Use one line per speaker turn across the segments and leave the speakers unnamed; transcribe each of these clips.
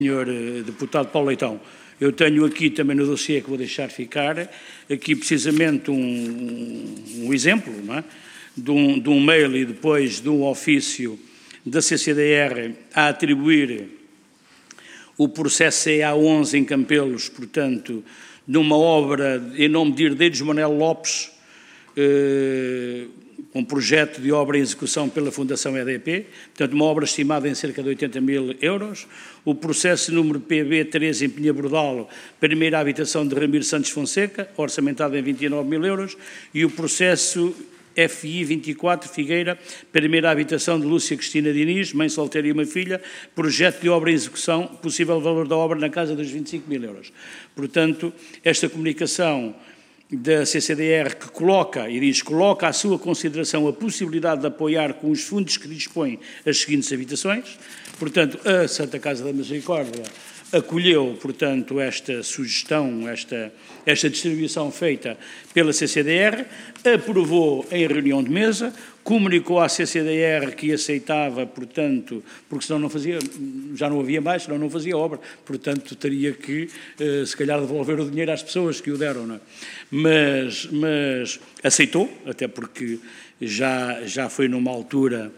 Senhor Deputado Paulo Leitão, eu tenho aqui também no dossiê que vou deixar ficar, aqui precisamente um exemplo, não é? de um mail e depois de um ofício da CCDR a atribuir o processo CA11 em Campelos, portanto, numa obra em nome de Herdeiros Manuel Lopes, um projeto de obra em execução pela Fundação EDP, portanto, uma obra estimada em cerca de 80.000 euros. O processo número PB3 em Pinha-Bordal, primeira habitação de Ramiro Santos Fonseca, orçamentado em 29.000 euros, e o processo FI 24 Figueira, primeira habitação de Lúcia Cristina Diniz, mãe solteira e uma filha, projeto de obra em execução, possível valor da obra na casa dos 25.000 euros. Portanto, esta comunicação da CCDR que coloca à sua consideração a possibilidade de apoiar com os fundos que dispõe as seguintes habitações. Portanto, a Santa Casa da Misericórdia acolheu, portanto, esta sugestão, esta distribuição feita pela CCDR, aprovou em reunião de mesa, comunicou à CCDR que aceitava, portanto, porque senão já não havia mais, senão não fazia obra, portanto, teria que, se calhar, devolver o dinheiro às pessoas que o deram, não é? Mas aceitou, até porque já foi numa altura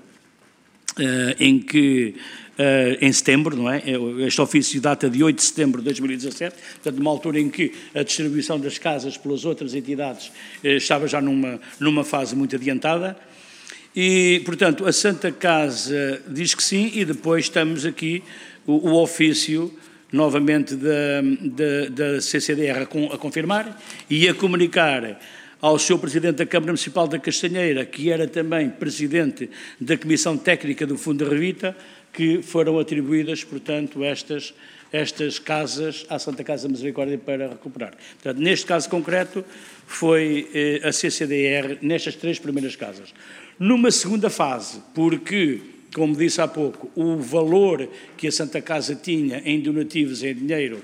em que, em setembro, não é? Este ofício data de 8 de setembro de 2017, portanto, numa altura em que a distribuição das casas pelas outras entidades estava já numa fase muito adiantada. E, portanto, a Santa Casa diz que sim, e depois estamos aqui o ofício, novamente, da CCDR a confirmar e a comunicar ao Sr. Presidente da Câmara Municipal da Castanheira, que era também Presidente da Comissão Técnica do Fundo da Revita, que foram atribuídas, portanto, estas casas à Santa Casa da Misericórdia para recuperar. Portanto, neste caso concreto, foi a CCDR nestas 3 primeiras casas. Numa segunda fase, porque, como disse há pouco, o valor que a Santa Casa tinha em donativos em dinheiro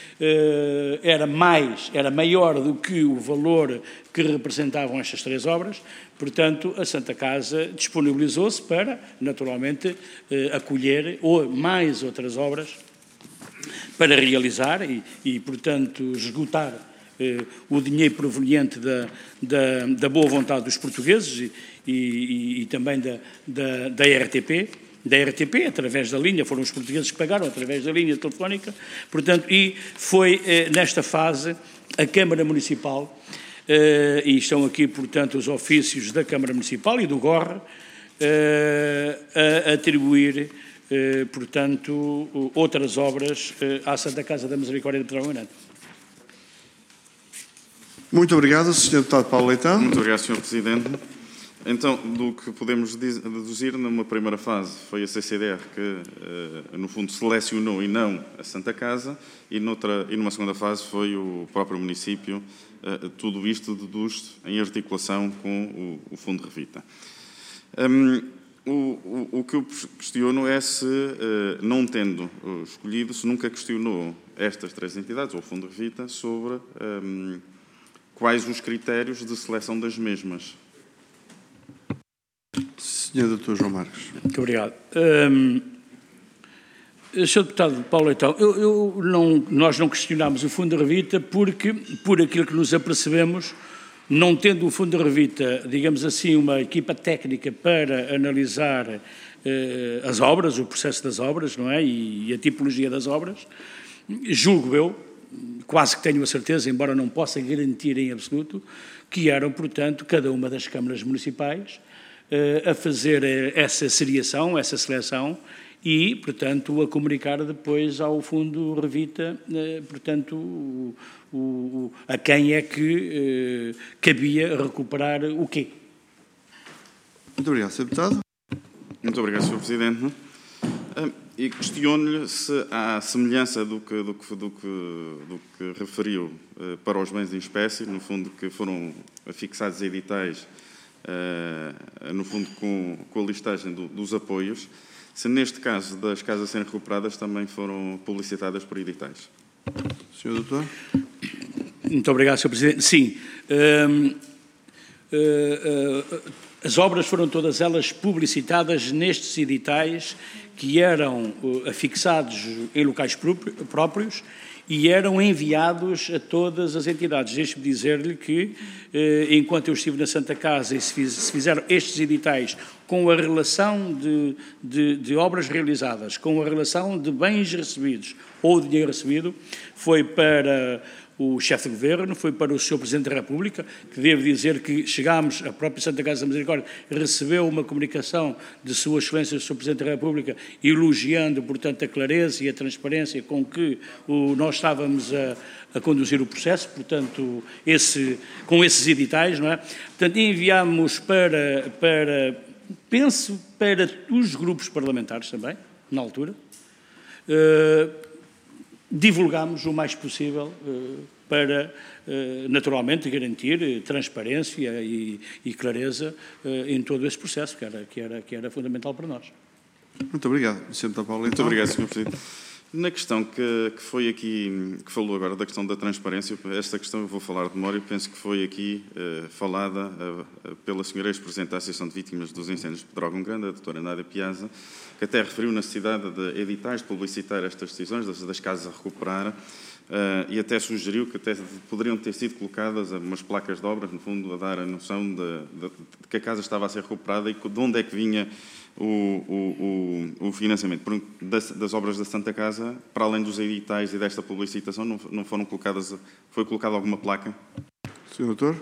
era maior do que o valor que representavam estas 3 obras, portanto, a Santa Casa disponibilizou-se para, naturalmente, acolher mais outras obras para realizar e portanto, esgotar o dinheiro proveniente da boa vontade dos portugueses e também da RTP, através da linha, foram os portugueses que pagaram, através da linha telefónica, portanto, e foi nesta fase a Câmara Municipal, e estão aqui, portanto, os ofícios da Câmara Municipal e do GOR, a atribuir, portanto, outras obras à Santa Casa da Misericórdia de Trás-os-Montes.
Muito obrigado, Sr. Deputado Paulo Leitão.
Muito obrigado, Sr. Presidente. Então, do que podemos deduzir, numa primeira fase foi a CCDR que, no fundo, selecionou e não a Santa Casa, e numa segunda fase foi o próprio município. Tudo isto deduz em articulação com o Fundo Revita. O que eu questiono é se, não tendo escolhido, se nunca questionou estas 3 entidades, ou o Fundo Revita, sobre quais os critérios de seleção das mesmas.
Sr. Dr. João Marques.
Muito obrigado. Sr. Deputado Paulo Leitão, nós não questionámos o Fundo de Revita porque, por aquilo que nos apercebemos, não tendo o Fundo de Revita, digamos assim, uma equipa técnica para analisar as obras, o processo das obras, não é? E a tipologia das obras, julgo eu, quase que tenho a certeza, embora não possa garantir em absoluto, que eram, portanto, cada uma das câmaras municipais a fazer essa seriação, essa seleção e, portanto, a comunicar depois ao Fundo Revita, portanto, a quem é que cabia recuperar o quê.
Muito obrigado, Sr. Deputado.
Muito obrigado, Sr. Presidente. E questiono-lhe se há semelhança do que referiu para os bens em espécie, no fundo, que foram fixados editais, no fundo, com a listagem dos apoios, se neste caso das casas a serem recuperadas também foram publicitadas por editais.
Sr. Doutor.
Muito obrigado, Sr. Presidente. Sim. As obras foram todas elas publicitadas nestes editais que eram afixados em locais próprios e eram enviados a todas as entidades. Deixe-me dizer-lhe que, enquanto eu estive na Santa Casa e se fizeram estes editais com a relação de obras realizadas, com a relação de bens recebidos ou de dinheiro recebido, foi para o chefe de governo, foi para o Sr. Presidente da República, que devo dizer que chegámos, a própria Santa Casa da Misericórdia recebeu uma comunicação de Sua Excelência, o Sr. Presidente da República, elogiando, portanto, a clareza e a transparência com que nós estávamos a conduzir o processo, portanto, com esses editais, não é? Portanto, enviámos penso, para os grupos parlamentares também, na altura, divulgámos o mais possível para, naturalmente, garantir transparência e clareza em todo esse processo, que era fundamental para nós.
Muito obrigado. Sr. Deputado Paulo Leitão.
Muito obrigado, Sr. Presidente. Na questão que foi aqui, que falou agora da questão da transparência, esta questão eu vou falar de memória, penso que foi aqui falada pela senhora ex-presidente da Associação de Vítimas dos Incêndios de Pedrógão Grande, a doutora Nádia Piazza, que até referiu na necessidade de editais, de publicitar estas decisões das casas a recuperar, e até sugeriu que até poderiam ter sido colocadas umas placas de obras, no fundo, a dar a noção de que a casa estava a ser recuperada e de onde é que vinha o financiamento. Das obras da Santa Casa, para além dos editais e desta publicitação, não foram colocadas, foi colocada alguma placa?
Sr. Doutor.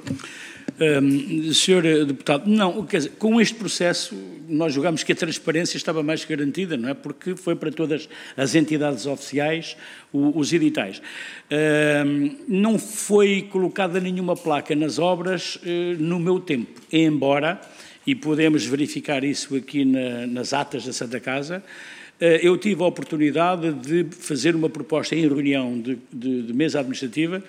Sr. Deputado, não, quer dizer, com este processo nós julgámos que a transparência estava mais garantida, não é? Porque foi para todas as entidades oficiais os editais. Não foi colocada nenhuma placa nas obras no meu tempo, embora, e podemos verificar isso aqui nas atas da Santa Casa, eu tive a oportunidade de fazer uma proposta em reunião de mesa administrativa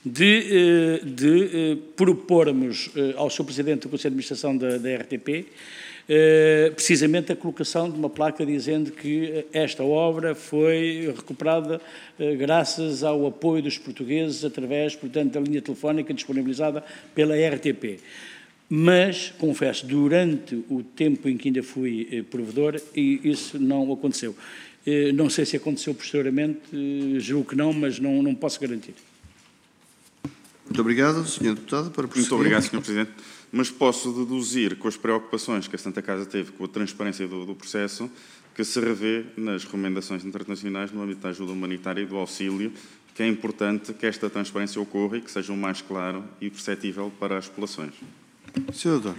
de propormos ao Sr. Presidente do Conselho de Administração da RTP precisamente a colocação de uma placa dizendo que esta obra foi recuperada graças ao apoio dos portugueses através, portanto, da linha telefónica disponibilizada pela RTP. Mas, confesso, durante o tempo em que ainda fui provedor, isso não aconteceu. Não sei se aconteceu posteriormente, julgo que não, mas não posso garantir.
Muito obrigado, Sr. Deputado. Para prosseguir.
Muito obrigado, Sr. Presidente. Mas posso deduzir, com as preocupações que a Santa Casa teve com a transparência do processo, que se revê nas recomendações internacionais no âmbito da ajuda humanitária e do auxílio, que é importante que esta transparência ocorra e que seja o mais claro e perceptível para as populações.
Sr. Doutor.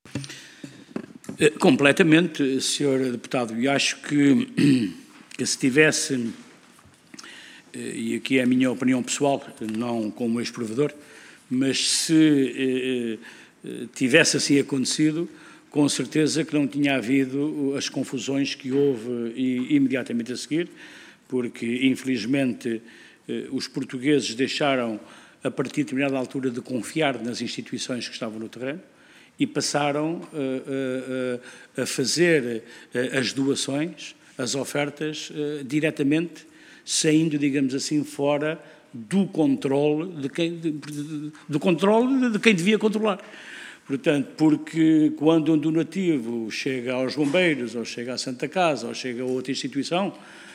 Completamente, Sr. Deputado. E acho que se tivesse, e aqui é a minha opinião pessoal, não como ex-provedor, mas se tivesse assim acontecido, com certeza que não tinha havido as confusões que houve imediatamente a seguir, porque, infelizmente, os portugueses deixaram, a partir de determinada altura, de confiar nas instituições que estavam no terreno e passaram a fazer as doações, as ofertas, diretamente, saindo, digamos assim, fora do controle de quem devia controlar. Portanto, porque quando um donativo chega aos bombeiros, ou chega à Santa Casa, ou chega a outra instituição,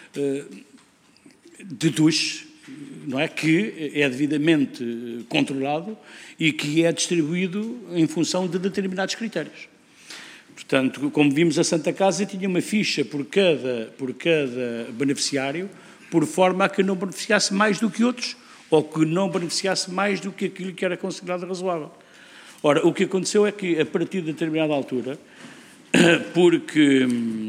deduz, não é, que é devidamente controlado e que é distribuído em função de determinados critérios. Portanto, como vimos, a Santa Casa tinha uma ficha por cada beneficiário, por forma a que não beneficiasse mais do que outros, ou que não beneficiasse mais do que aquilo que era considerado razoável. Ora, o que aconteceu é que, a partir de determinada altura, porque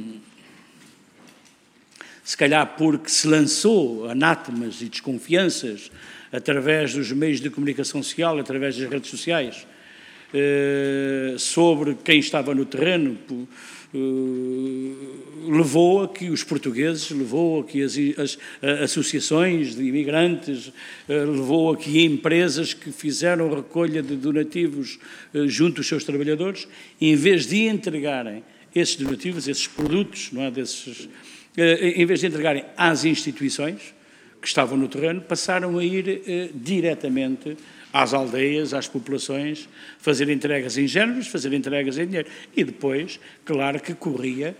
se lançou anátemas e desconfianças através dos meios de comunicação social, através das redes sociais, sobre quem estava no terreno, levou a que os portugueses, levou a que as associações de imigrantes, levou a que empresas que fizeram recolha de donativos junto aos seus trabalhadores, em vez de entregarem esses donativos, esses produtos, não é, em vez de entregarem às instituições, que estavam no terreno passaram a ir diretamente às aldeias, às populações, fazer entregas em géneros, fazer entregas em dinheiro. E depois, claro que corriam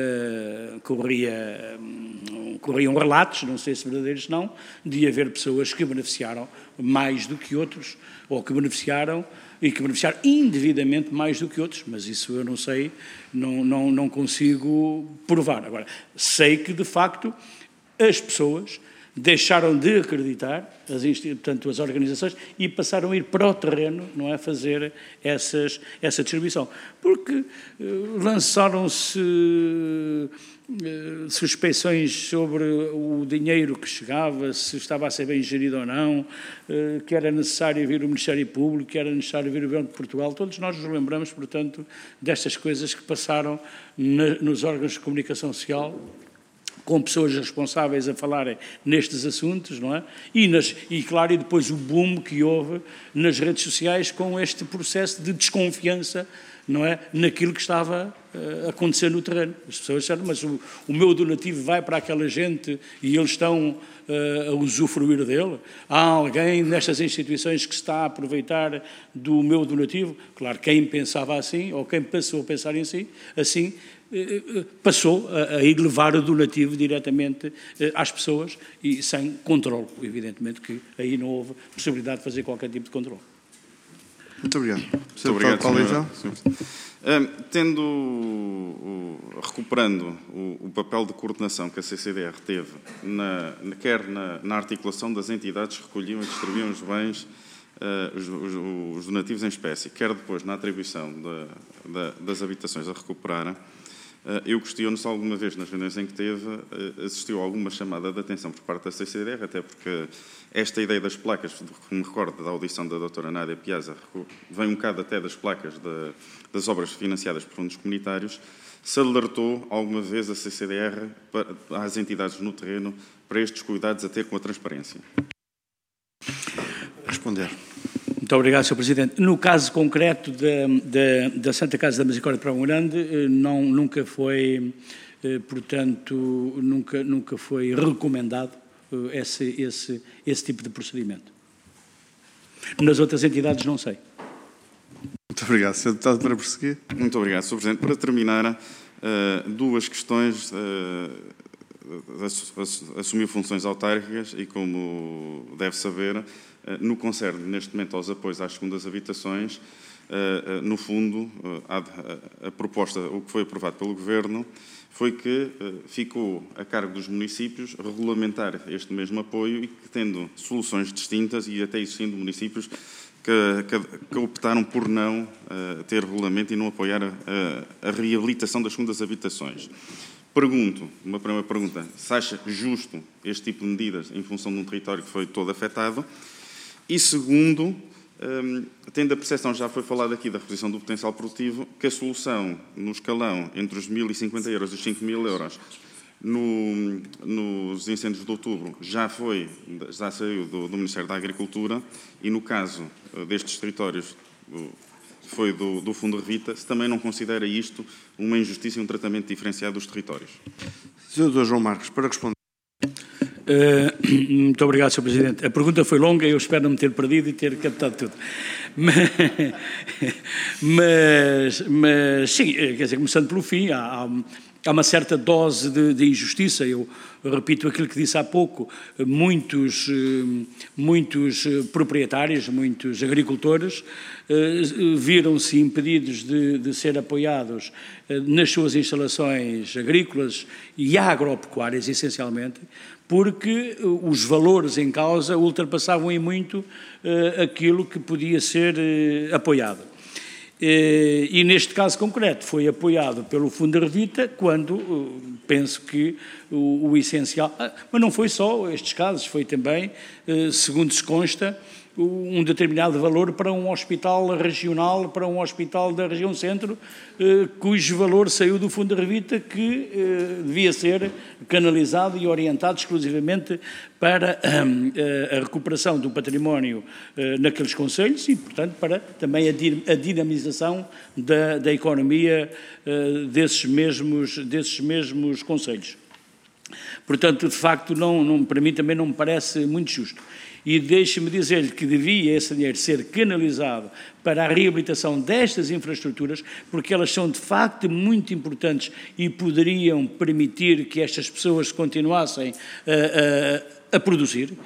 relatos, não sei se verdadeiros não, de haver pessoas que beneficiaram mais do que outros, ou que beneficiaram indevidamente mais do que outros, mas isso eu não sei, não consigo provar. Agora, sei que, de facto, as pessoas deixaram de acreditar, portanto, as organizações, e passaram a ir para o terreno, não é, fazer essa distribuição. Porque lançaram-se suspeições sobre o dinheiro que chegava, se estava a ser bem gerido ou não, que era necessário vir o Ministério Público, que era necessário vir o Banco de Portugal. Todos nós nos lembramos, portanto, destas coisas que passaram nos órgãos de comunicação social, com pessoas responsáveis a falarem nestes assuntos, não é? E claro, e depois o boom que houve nas redes sociais com este processo de desconfiança, não é, naquilo que estava a acontecer no terreno. As pessoas disseram, mas o meu donativo vai para aquela gente e eles estão a usufruir dele? Há alguém nestas instituições que está a aproveitar do meu donativo? Claro, quem pensava assim, ou quem passou a pensar em si, assim, passou a ir levar o donativo diretamente às pessoas e sem controle. Evidentemente que aí não houve possibilidade de fazer qualquer tipo de controle.
Muito obrigado.
Muito obrigado, recuperando o papel de coordenação que a CCDR teve, quer na articulação das entidades que recolhiam e distribuíam os bens, os donativos em espécie, quer depois na atribuição das habitações a recuperar, eu questiono se alguma vez nas reuniões em que teve existiu alguma chamada de atenção por parte da CCDR, até porque esta ideia das placas, que me recordo da audição da doutora Nádia Piazza, vem um bocado até das placas das obras financiadas por fundos comunitários. Se alertou alguma vez a CCDR às entidades no terreno para estes cuidados a ter com a transparência?
Responder.
Muito obrigado, Sr. Presidente. No caso concreto da Santa Casa da Misericórdia de Prão Grande, nunca foi, portanto, nunca foi recomendado esse tipo de procedimento. Nas outras entidades não sei.
Muito obrigado. Sr. Deputado, para prosseguir.
Muito obrigado, Sr. Presidente. Para terminar, duas questões. Assumiu funções autárquicas e, como deve saber, no que concerne neste momento aos apoios às segundas habitações, no fundo, a proposta, o que foi aprovado pelo Governo, foi que ficou a cargo dos municípios regulamentar este mesmo apoio e que, tendo soluções distintas e até existindo municípios que optaram por não ter regulamento e não apoiar a reabilitação das segundas habitações. Uma primeira pergunta, se acha justo este tipo de medidas em função de um território que foi todo afetado? E segundo, tendo a percepção, já foi falado aqui da reposição do potencial produtivo, que a solução no escalão entre os 1.050 euros e os 5.000 euros nos incêndios de outubro já saiu do Ministério da Agricultura e no caso destes territórios foi do Fundo Revita, se também não considera isto uma injustiça e um tratamento diferenciado dos territórios.
Sr. Dr. João Marcos, para responder.
Muito obrigado, Sr. Presidente. A pergunta foi longa e eu espero não me ter perdido e ter captado tudo. Mas sim, quer dizer, começando pelo fim, há uma certa dose de injustiça. Eu repito aquilo que disse há pouco, muitos proprietários, muitos agricultores viram-se impedidos de ser apoiados nas suas instalações agrícolas e agropecuárias, essencialmente, porque os valores em causa ultrapassavam em muito aquilo que podia ser apoiado. E neste caso concreto foi apoiado pelo Fundo Revita quando penso que o essencial, mas não foi só estes casos, foi também, segundo se consta, um determinado valor para um hospital regional, para um hospital da região centro, cujo valor saiu do Fundo Revita, que devia ser canalizado e orientado exclusivamente para a recuperação do património naqueles concelhos e, portanto, para também a dinamização da economia desses mesmos concelhos. Portanto, de facto, para mim também não me parece muito justo. E deixe-me dizer-lhe que devia esse dinheiro ser canalizado para a reabilitação destas infraestruturas, porque elas são de facto muito importantes e poderiam permitir que estas pessoas continuassem a produzir.